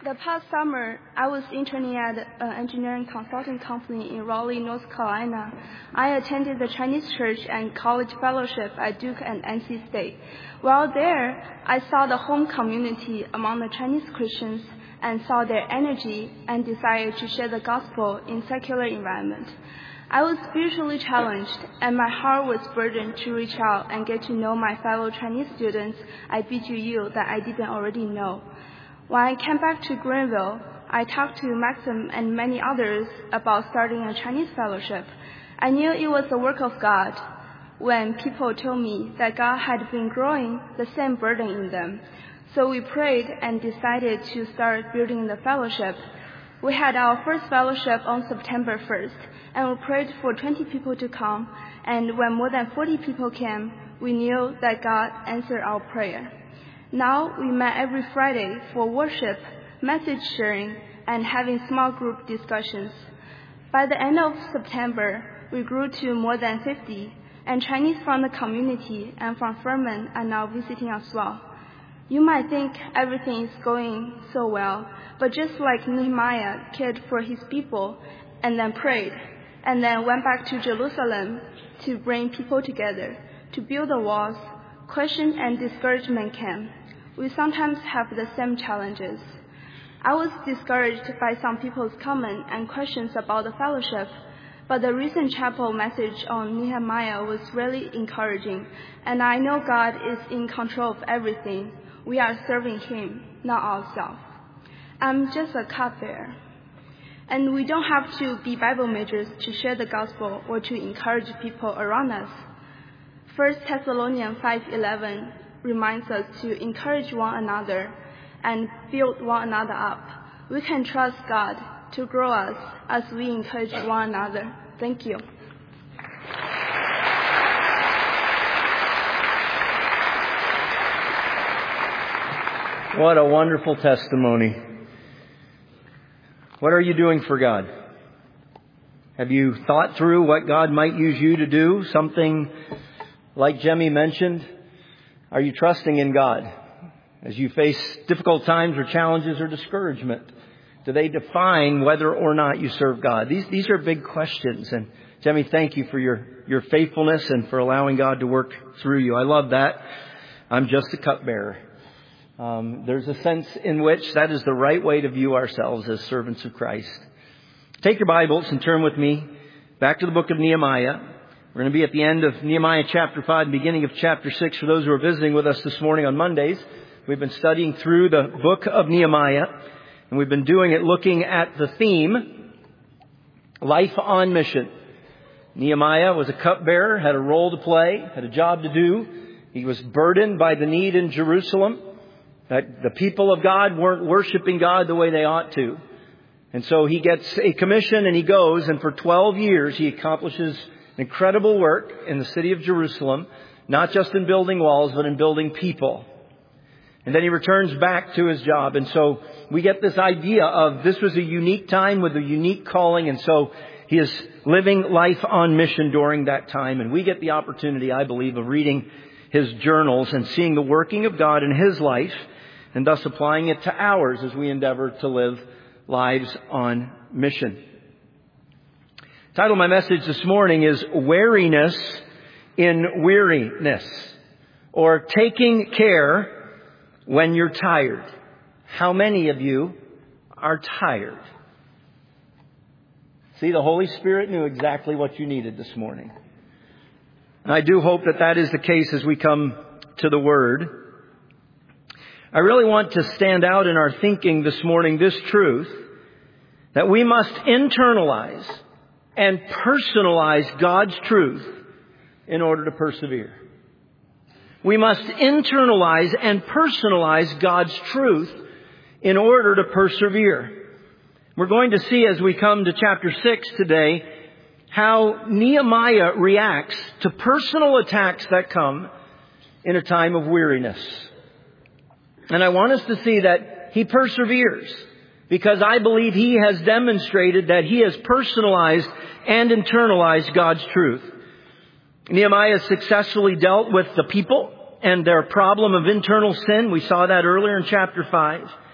The past summer, I was interning at an engineering consulting company in Raleigh, North Carolina. I attended the Chinese church and college fellowship at Duke and NC State. While there, I saw the home community among the Chinese Christians and saw their energy and desire to share the gospel in secular environment. I was spiritually challenged, and my heart was burdened to reach out and get to know my fellow Chinese students at BGU that I didn't already know. When I came back to Greenville, I talked to Maxim and many others about starting a Chinese fellowship. I knew it was the work of God when people told me that God had been growing the same burden in them. So we prayed and decided to start building the fellowship. We had our first fellowship on September 1st, and we prayed for 20 people to come. And when more than 40 people came, we knew that God answered our prayer. Now we met every Friday for worship, message sharing, and having small group discussions. By the end of September, we grew to more than 50, and Chinese from the community and from Furman are now visiting as well. You might think everything is going so well, but just like Nehemiah cared for his people and then prayed, and then went back to Jerusalem to bring people together, to build the walls, question and discouragement came. We sometimes have the same challenges. I was discouraged by some people's comments and questions about the fellowship, but the recent chapel message on Nehemiah was really encouraging, and I know God is in control of everything. We are serving Him, not ourselves. I'm just a cupbearer. And we don't have to be Bible majors to share the gospel or to encourage people around us. 1 Thessalonians 5:11 reminds us to encourage one another and build one another up. We can trust God to grow us as we encourage one another. Thank you. What a wonderful testimony. What are you doing for God? Have you thought through what God might use you to do? Something like Jemmy mentioned. Are you trusting in God as you face difficult times or challenges or discouragement? Do they define whether or not you serve God? These are big questions. And Jemmy, thank you for your faithfulness and for allowing God to work through you. I love that. I'm just a cupbearer. There's a sense in which that is the right way to view ourselves as servants of Christ. Take your Bibles and turn with me back to the book of Nehemiah. We're going to be at the end of Nehemiah chapter 5, beginning of chapter 6 for those who are visiting with us this morning on Mondays. We've been studying through the book of Nehemiah, and we've been doing it looking at the theme, Life on Mission. Nehemiah was a cupbearer, had a role to play, had a job to do. He was burdened by the need in Jerusalem, that the people of God weren't worshiping God the way they ought to. And so he gets a commission and he goes, and for 12 years he accomplishes incredible work in the city of Jerusalem, not just in building walls, but in building people. And then he returns back to his job. And so we get this idea of this was a unique time with a unique calling. And so he is living life on mission during that time. And we get the opportunity, I believe, of reading his journals and seeing the working of God in his life and thus applying it to ours as we endeavor to live lives on mission. The title of my message this morning is Wariness in Weariness, or Taking Care When You're Tired. How many of you are tired? See, the Holy Spirit knew exactly what you needed this morning. And I do hope that that is the case as we come to the Word. I really want to stand out in our thinking this morning this truth, that we must internalize and personalize God's truth in order to persevere. We must internalize and personalize God's truth in order to persevere. We're going to see as we come to chapter 6 today how Nehemiah reacts to personal attacks that come in a time of weariness. And I want us to see that he perseveres, because I believe he has demonstrated that he has personalized and internalized God's truth. Nehemiah successfully dealt with the people and their problem of internal sin. We saw that earlier in chapter 5.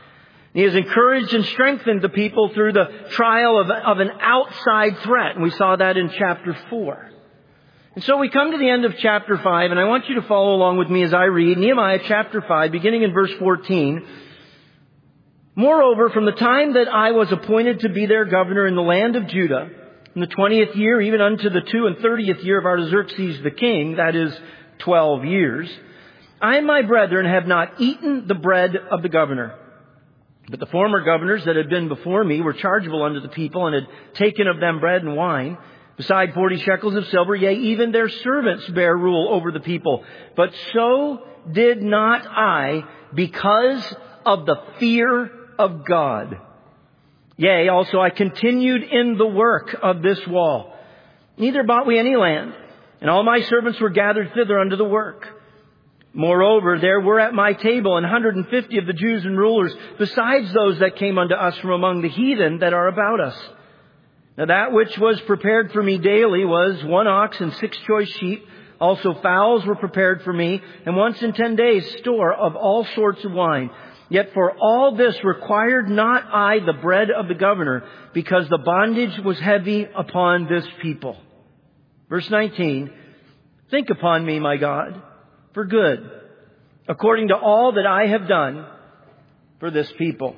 He has encouraged and strengthened the people through the trial of an outside threat. And we saw that in chapter 4. And so we come to the end of chapter 5, and I want you to follow along with me as I read Nehemiah chapter 5, beginning in verse 14. Moreover, from the time that I was appointed to be their governor in the land of Judah, in the 20th year, even unto the 32nd year of Artaxerxes the king, that is 12 years, I and my brethren have not eaten the bread of the governor. But the former governors that had been before me were chargeable unto the people, and had taken of them bread and wine, beside 40 shekels of silver, yea, even their servants bear rule over the people. But so did not I, because of the fear of God. Yea, also I continued in the work of this wall. Neither bought we any land, and all my servants were gathered thither unto the work. Moreover, there were at my table 150 of the Jews and rulers, besides those that came unto us from among the heathen that are about us. Now that which was prepared for me daily was 1 ox and 6 choice sheep. Also fowls were prepared for me, and once in 10 days store of all sorts of wine. Yet for all this required not I the bread of the governor, because the bondage was heavy upon this people. Verse 19, think upon me, my God, for good, according to all that I have done for this people.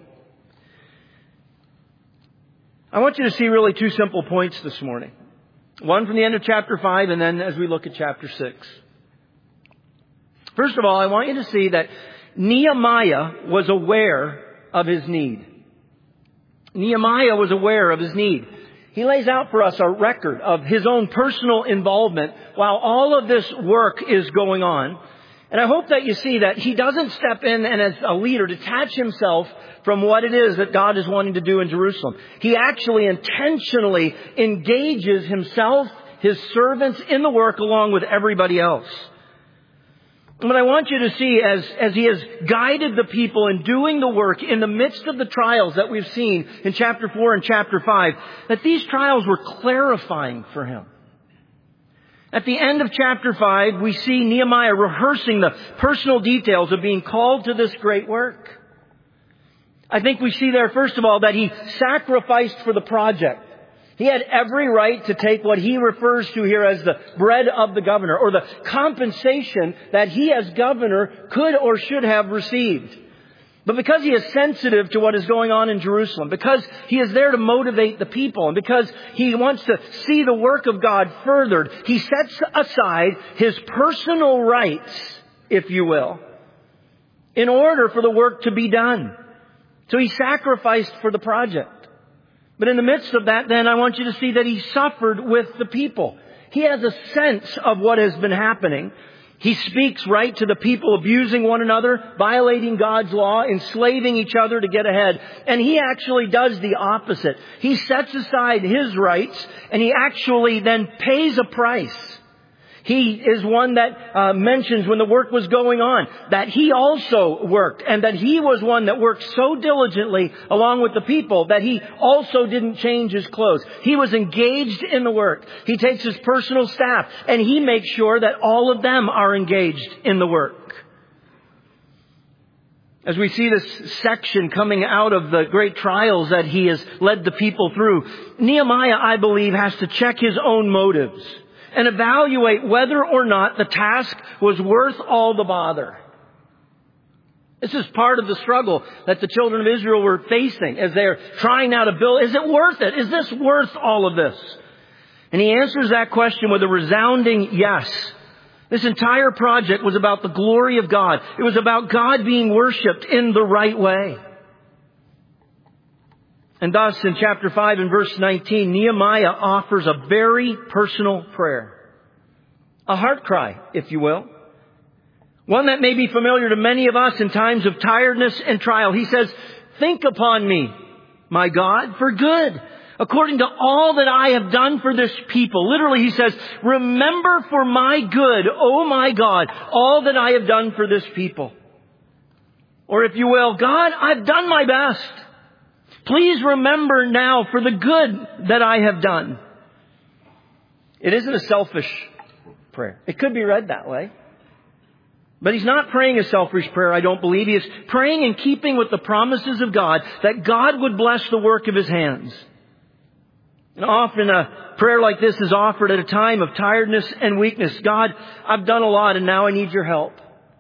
I want you to see really 2 simple points this morning. One from the end of chapter 5, and then as we look at chapter 6. First of all, I want you to see that Nehemiah was aware of his need. Nehemiah was aware of his need. He lays out for us a record of his own personal involvement while all of this work is going on. And I hope that you see that he doesn't step in and as a leader detach himself from what it is that God is wanting to do in Jerusalem. He actually intentionally engages himself, his servants in the work along with everybody else. And what I want you to see as he has guided the people in doing the work in the midst of the trials that we've seen in chapter 4 and chapter 5, that these trials were clarifying for him. At the end of chapter 5, we see Nehemiah rehearsing the personal details of being called to this great work. I think we see there, first of all, that he sacrificed for the project. He had every right to take what he refers to here as the bread of the governor, or the compensation that he as governor could or should have received. But because he is sensitive to what is going on in Jerusalem, because he is there to motivate the people, and because he wants to see the work of God furthered, he sets aside his personal rights, if you will, in order for the work to be done. So he sacrificed for the project. But in the midst of that, then, I want you to see that he suffered with the people. He has a sense of what has been happening. He speaks right to the people abusing one another, violating God's law, enslaving each other to get ahead. And he actually does the opposite. He sets aside his rights, and he actually then pays a price. He is one that mentions when the work was going on that he also worked, and that he was one that worked so diligently along with the people that he also didn't change his clothes. He was engaged in the work. He takes his personal staff and he makes sure that all of them are engaged in the work. As we see this section coming out of the great trials that he has led the people through, Nehemiah, I believe, has to check his own motives and evaluate whether or not the task was worth all the bother. This is part of the struggle that the children of Israel were facing as they're trying now to build. Is it worth it? Is this worth all of this? And he answers that question with a resounding yes. This entire project was about the glory of God. It was about God being worshipped in the right way. And thus, in chapter 5 and verse 19, Nehemiah offers a very personal prayer. A heart cry, if you will. One that may be familiar to many of us in times of tiredness and trial. He says, think upon me, my God, for good, according to all that I have done for this people. Literally, he says, remember for my good, oh my God, all that I have done for this people. Or if you will, God, I've done my best. Please remember now for the good that I have done. It isn't a selfish prayer. It could be read that way. But he's not praying a selfish prayer, I don't believe. He is praying in keeping with the promises of God, that God would bless the work of his hands. And often a prayer like this is offered at a time of tiredness and weakness. God, I've done a lot and now I need your help.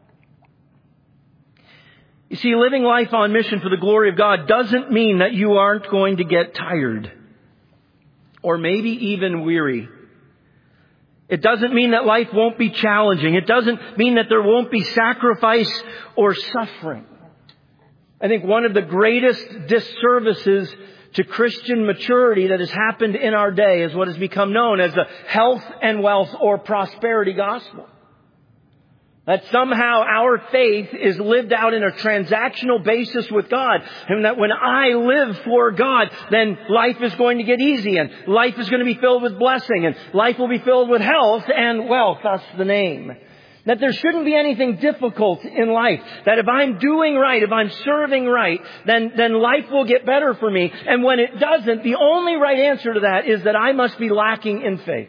You see, living life on mission for the glory of God doesn't mean that you aren't going to get tired or maybe even weary. It doesn't mean that life won't be challenging. It doesn't mean that there won't be sacrifice or suffering. I think one of the greatest disservices to Christian maturity that has happened in our day is what has become known as the health and wealth or prosperity gospel. That somehow our faith is lived out in a transactional basis with God. And that when I live for God, then life is going to get easy and life is going to be filled with blessing and life will be filled with health and wealth. That's the name. That there shouldn't be anything difficult in life. That if I'm doing right, if I'm serving right, then life will get better for me. And when it doesn't, the only right answer to that is that I must be lacking in faith.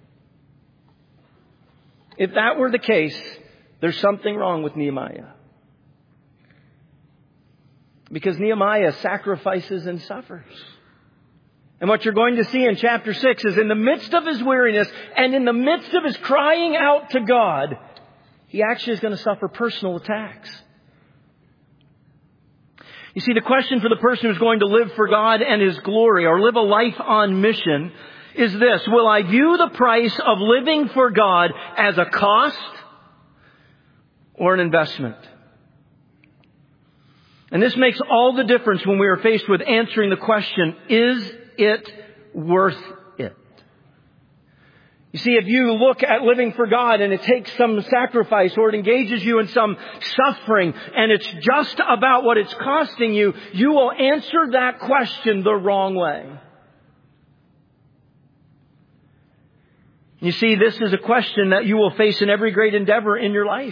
If that were the case, there's something wrong with Nehemiah. Because Nehemiah sacrifices and suffers. And what you're going to see in chapter 6 is in the midst of his weariness and in the midst of his crying out to God, he actually is going to suffer personal attacks. You see, the question for the person who's going to live for God and his glory or live a life on mission is this: will I view the price of living for God as a cost or an investment? And this makes all the difference when we are faced with answering the question, is it worth it? You see, if you look at living for God and it takes some sacrifice or it engages you in some suffering and it's just about what it's costing you, you will answer that question the wrong way. You see, this is a question that you will face in every great endeavor in your life.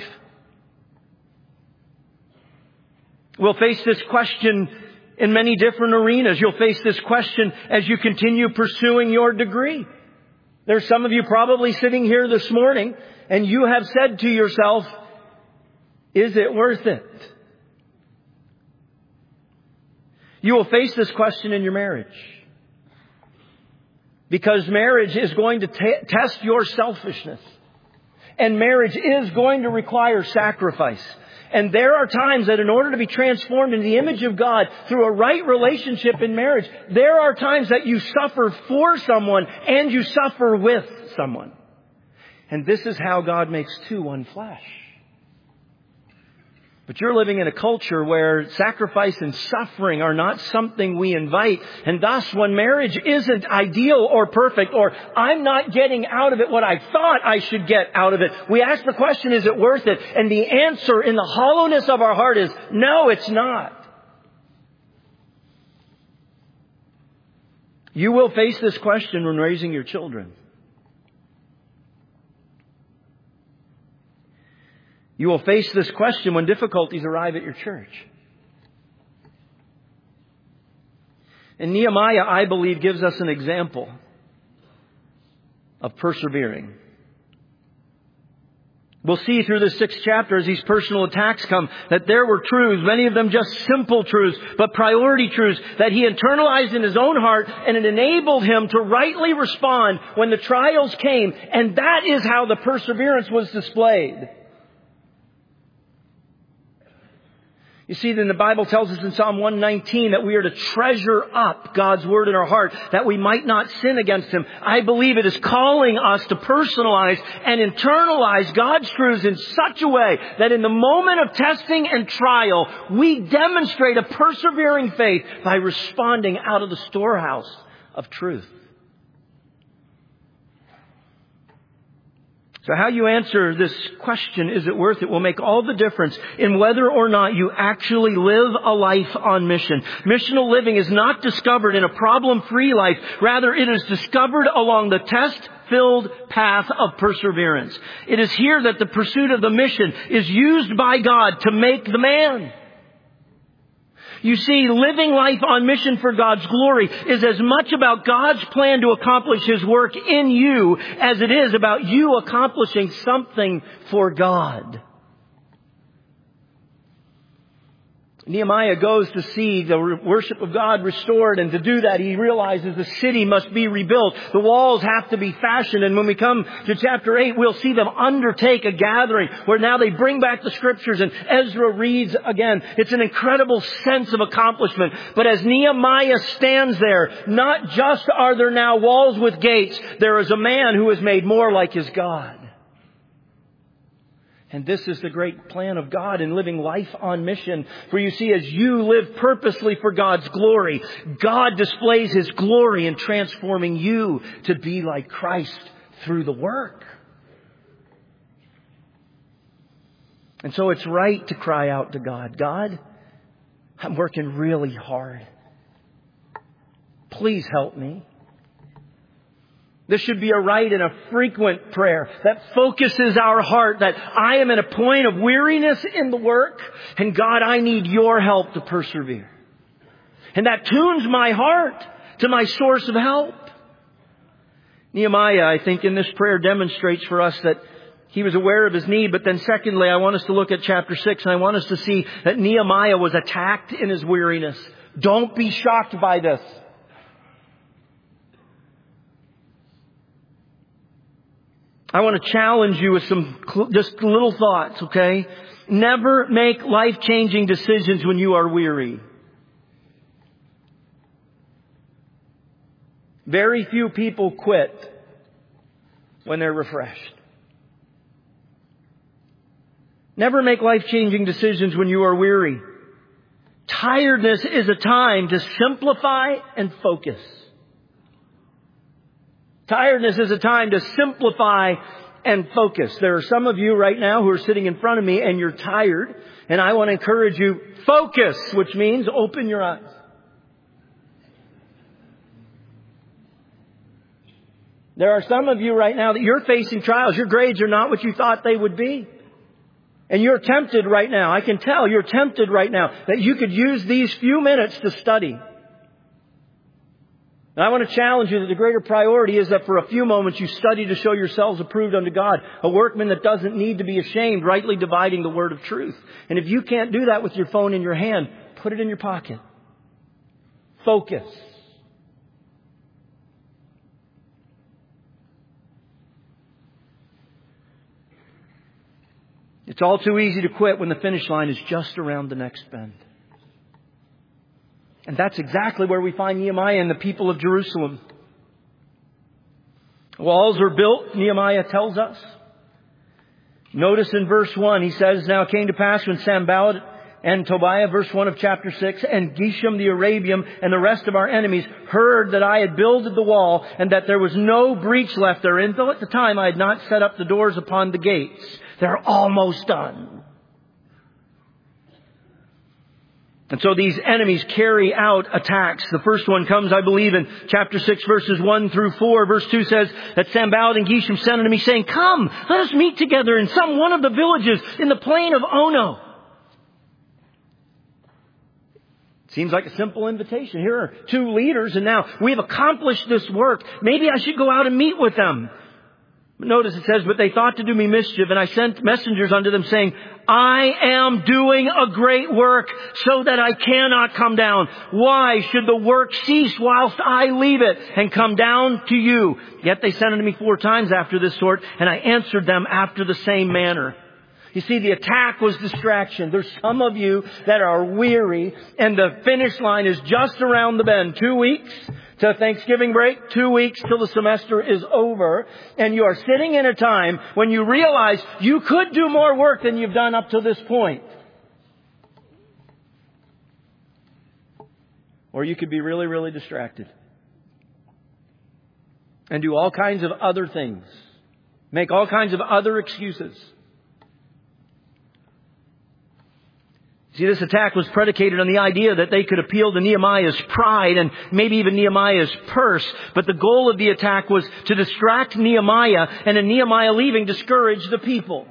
We'll face this question in many different arenas. You'll face this question as you continue pursuing your degree. There's some of you probably sitting here this morning and you have said to yourself, is it worth it? You will face this question in your marriage. Because marriage is going to test your selfishness. And marriage is going to require sacrifice. And there are times that in order to be transformed into the image of God through a right relationship in marriage, there are times that you suffer for someone and you suffer with someone. And this is how God makes two one flesh. But you're living in a culture where sacrifice and suffering are not something we invite. And thus, when marriage isn't ideal or perfect, or I'm not getting out of it what I thought I should get out of it, we ask the question, is it worth it? And the answer in the hollowness of our heart is, no, it's not. You will face this question when raising your children. You will face this question when difficulties arrive at your church. And Nehemiah, I believe, gives us an example of persevering. We'll see through this 6th chapter as these personal attacks come that there were truths, many of them just simple truths, but priority truths that he internalized in his own heart, and it enabled him to rightly respond when the trials came. And that is how the perseverance was displayed. You see, then the Bible tells us in Psalm 119 that we are to treasure up God's Word in our heart that we might not sin against Him. I believe it is calling us to personalize and internalize God's truths in such a way that in the moment of testing and trial, we demonstrate a persevering faith by responding out of the storehouse of truth. So how you answer this question, is it worth it, will make all the difference in whether or not you actually live a life on mission. Missional living is not discovered in a problem-free life. Rather, it is discovered along the test-filled path of perseverance. It is here that the pursuit of the mission is used by God to make the man. You see, living life on mission for God's glory is as much about God's plan to accomplish His work in you as it is about you accomplishing something for God. Nehemiah goes to see the worship of God restored, and to do that he realizes the city must be rebuilt. The walls have to be fashioned, and when we come to chapter 8, we'll see them undertake a gathering where now they bring back the Scriptures and Ezra reads again. It's an incredible sense of accomplishment. But as Nehemiah stands there, not just are there now walls with gates, there is a man who is made more like his God. And this is the great plan of God in living life on mission. For you see, as you live purposely for God's glory, God displays His glory in transforming you to be like Christ through the work. And so it's right to cry out to God, God, I'm working really hard. Please help me. This should be a right and a frequent prayer that focuses our heart that I am at a point of weariness in the work, and God, I need your help to persevere. And that tunes my heart to my source of help. Nehemiah, I think, in this prayer demonstrates for us that he was aware of his need. But then secondly, I want us to look at chapter 6, and I want us to see that Nehemiah was attacked in his weariness. Don't be shocked by this. I want to challenge you with some just little thoughts, okay? Never make life-changing decisions when you are weary. Very few people quit when they're refreshed. Never make life-changing decisions when you are weary. Tiredness is a time to simplify and focus. Tiredness is a time to simplify and focus. There are some of you right now who are sitting in front of me and you're tired. And I want to encourage you, focus, which means open your eyes. There are some of you right now that you're facing trials. Your grades are not what you thought they would be. And you're tempted right now. I can tell you're tempted right now that you could use these few minutes to study. And I want to challenge you that the greater priority is that for a few moments you study to show yourselves approved unto God, a workman that doesn't need to be ashamed, rightly dividing the word of truth. And if you can't do that with your phone in your hand, put it in your pocket. Focus. It's all too easy to quit when the finish line is just around the next bend. And that's exactly where we find Nehemiah and the people of Jerusalem. Walls are built, Nehemiah tells us. Notice in verse 1, he says, Now it came to pass when Sanballat and Tobiah, verse 1 of chapter 6, and Geshem the Arabian and the rest of our enemies heard that I had builded the wall and that there was no breach left therein, though at the time I had not set up the doors upon the gates. They're almost done. And so these enemies carry out attacks. The first one comes, I believe, in chapter 6, verses 1 through 4. Verse 2 says that Sanballat and Geshem sent unto me, saying, Come, let us meet together in some one of the villages in the plain of Ono. Seems like a simple invitation. Here are two leaders, and now we've accomplished this work. Maybe I should go out and meet with them. But notice it says, But they thought to do me mischief, and I sent messengers unto them, saying, I am doing a great work, so that I cannot come down. Why should the work cease whilst I leave it, and come down to you? Yet they sent unto me 4 times after this sort, and I answered them after the same manner. You see, the attack was distraction. There's some of you that are weary, and the finish line is just around the bend. 2 weeks to Thanksgiving break, 2 weeks till the semester is over, and you are sitting in a time when you realize you could do more work than you've done up to this point. Or you could be really, really distracted and do all kinds of other things, make all kinds of other excuses. See, this attack was predicated on the idea that they could appeal to Nehemiah's pride and maybe even Nehemiah's purse. But the goal of the attack was to distract Nehemiah, and in Nehemiah leaving, discourage the people.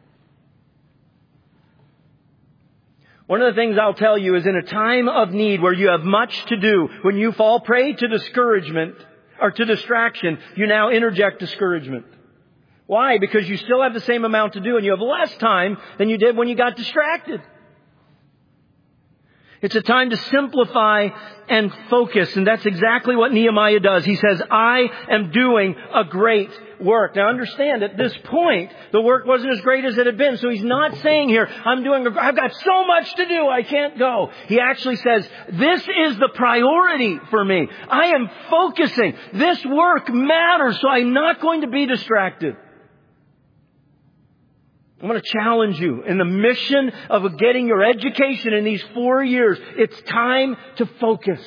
One of the things I'll tell you is in a time of need where you have much to do, when you fall prey to discouragement or to distraction, you now interject discouragement. Why? Because you still have the same amount to do and you have less time than you did when you got distracted. It's a time to simplify and focus. And that's exactly what Nehemiah does. He says, I am doing a great work. Now understand, at this point, the work wasn't as great as it had been. So he's not saying here, I've got so much to do, I can't go. He actually says, this is the priority for me. I am focusing. This work matters, so I'm not going to be distracted. I want to challenge you in the mission of getting your education in these 4 years. It's time to focus.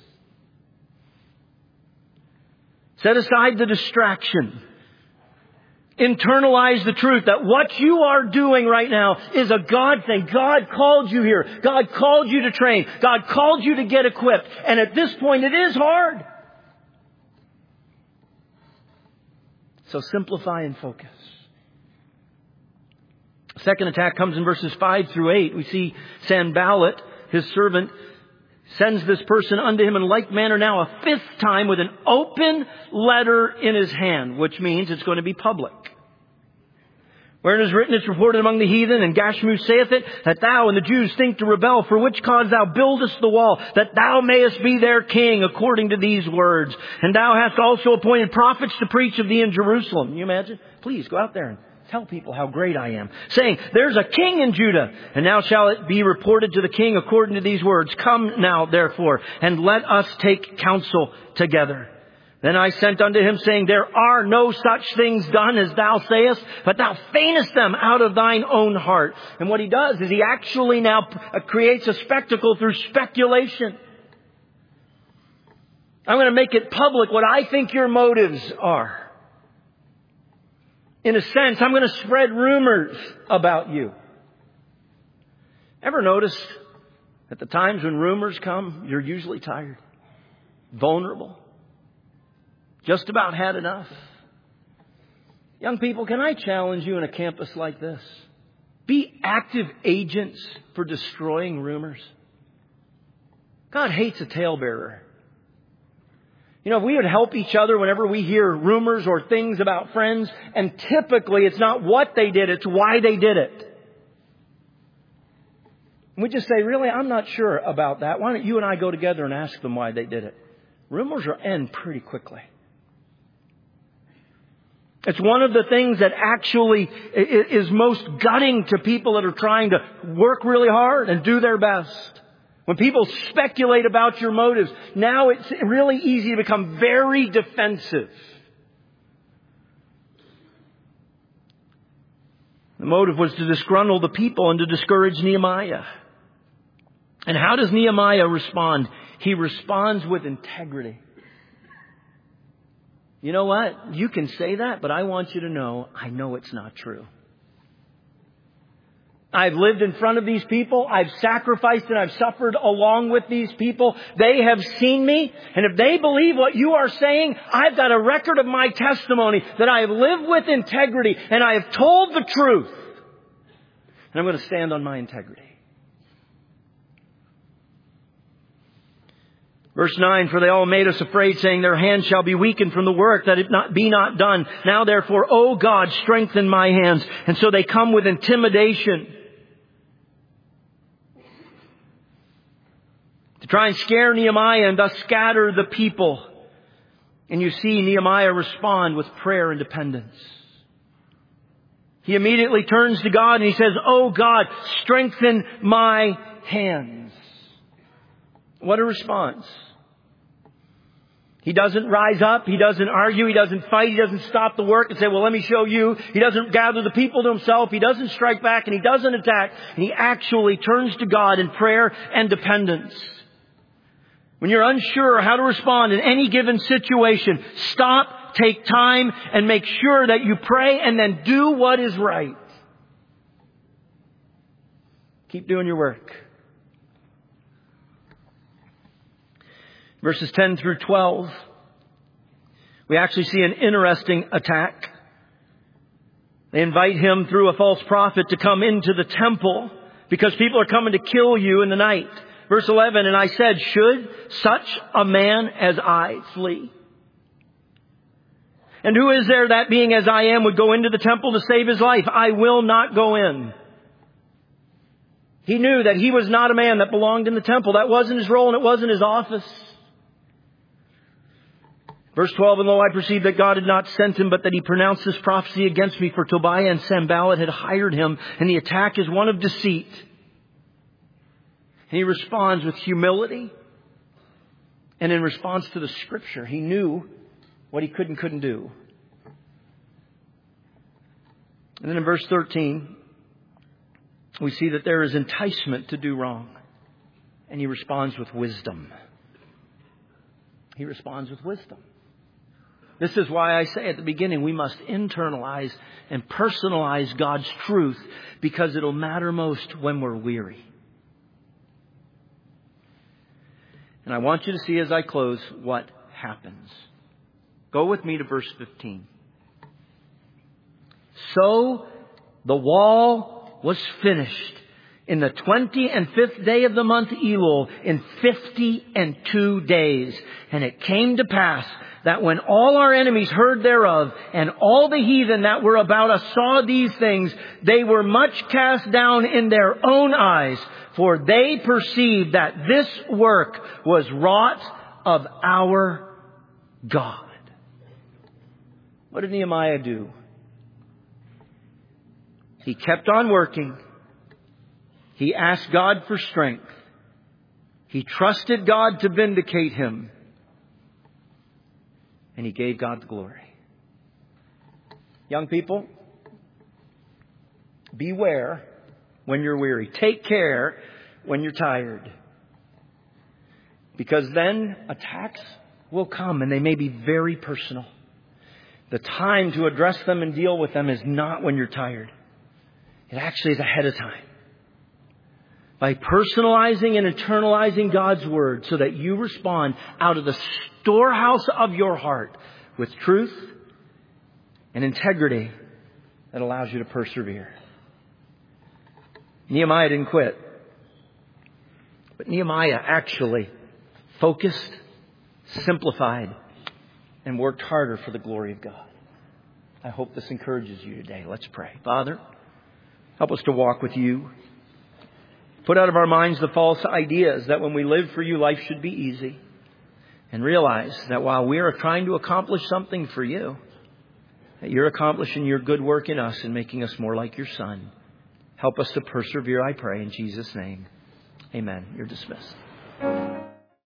Set aside the distraction. Internalize the truth that what you are doing right now is a God thing. God called you here. God called you to train. God called you to get equipped. And at this point, it is hard. So simplify and focus. Second attack comes in verses 5 through 8. We see Sanballat, his servant, sends this person unto him in like manner now a fifth time with an open letter in his hand, which means it's going to be public. Wherein is written, it's reported among the heathen, and Gashmu saith it, that thou and the Jews think to rebel, for which cause thou buildest the wall, that thou mayest be their king, according to these words. And thou hast also appointed prophets to preach of thee in Jerusalem. Can you imagine? Please go out there and tell people how great I am. Saying, there's a king in Judah. And now shall it be reported to the king according to these words. Come now, therefore, and let us take counsel together. Then I sent unto him, saying, there are no such things done as thou sayest, but thou feignest them out of thine own heart. And what he does is he actually now creates a spectacle through speculation. I'm going to make it public what I think your motives are. In a sense, I'm going to spread rumors about you. Ever notice at the times when rumors come, you're usually tired, vulnerable, just about had enough? Young people, can I challenge you in a campus like this? Be active agents for destroying rumors. God hates a talebearer. You know, if we would help each other whenever we hear rumors or things about friends, and typically it's not what they did, it's why they did it. And we just say, really, I'm not sure about that. Why don't you and I go together and ask them why they did it? Rumors will end pretty quickly. It's one of the things that actually is most gutting to people that are trying to work really hard and do their best. When people speculate about your motives, now it's really easy to become very defensive. The motive was to disgruntle the people and to discourage Nehemiah. And how does Nehemiah respond? He responds with integrity. You know what? You can say that, but I want you to know, I know it's not true. I've lived in front of these people. I've sacrificed and I've suffered along with these people. They have seen me. And if they believe what you are saying, I've got a record of my testimony that I have lived with integrity and I have told the truth. And I'm going to stand on my integrity. Verse 9, for they all made us afraid, saying, their hands shall be weakened from the work, that it be not done. Now therefore, O God, strengthen my hands. And so they come with intimidation to try and scare Nehemiah and thus scatter the people. And you see Nehemiah respond with prayer and dependence. He immediately turns to God and he says, O God, strengthen my hands. What a response. He doesn't rise up. He doesn't argue. He doesn't fight. He doesn't stop the work and say, well, let me show you. He doesn't gather the people to himself. He doesn't strike back and he doesn't attack. And he actually turns to God in prayer and dependence. When you're unsure how to respond in any given situation, stop, take time, and make sure that you pray and then do what is right. Keep doing your work. Verses 10 through 12, we actually see an interesting attack. They invite him through a false prophet to come into the temple because people are coming to kill you in the night. Verse 11, and I said, should such a man as I flee? And who is there that being as I am would go into the temple to save his life? I will not go in. He knew that he was not a man that belonged in the temple. That wasn't his role and it wasn't his office. Verse 12, and lo, I perceived that God had not sent him, but that he pronounced this prophecy against me, for Tobiah and Sanballat had hired him, and the attack is one of deceit. And he responds with humility. And in response to the Scripture, he knew what he could and couldn't do. And then in verse 13, we see that there is enticement to do wrong. And he responds with wisdom. He responds with wisdom. This is why I say at the beginning, we must internalize and personalize God's truth, because it'll matter most when we're weary. And I want you to see as I close what happens. Go with me to verse 15. So the wall was finished in the 25th day of the month Elul, in 52 days. And it came to pass that when all our enemies heard thereof, and all the heathen that were about us saw these things, they were much cast down in their own eyes, for they perceived that this work was wrought of our God. What did Nehemiah do? He kept on working. He asked God for strength. He trusted God to vindicate him. And he gave God the glory. Young people, beware when you're weary. Take care when you're tired. Because then attacks will come, and they may be very personal. The time to address them and deal with them is not when you're tired. It actually is ahead of time. By personalizing and internalizing God's Word so that you respond out of the storehouse of your heart with truth and integrity that allows you to persevere. Nehemiah didn't quit. But Nehemiah actually focused, simplified, and worked harder for the glory of God. I hope this encourages you today. Let's pray. Father, help us to walk with you. Put out of our minds the false ideas that when we live for you, life should be easy. And realize that while we are trying to accomplish something for you, that you're accomplishing your good work in us and making us more like your Son. Help us to persevere, I pray, in Jesus' name. Amen. You're dismissed.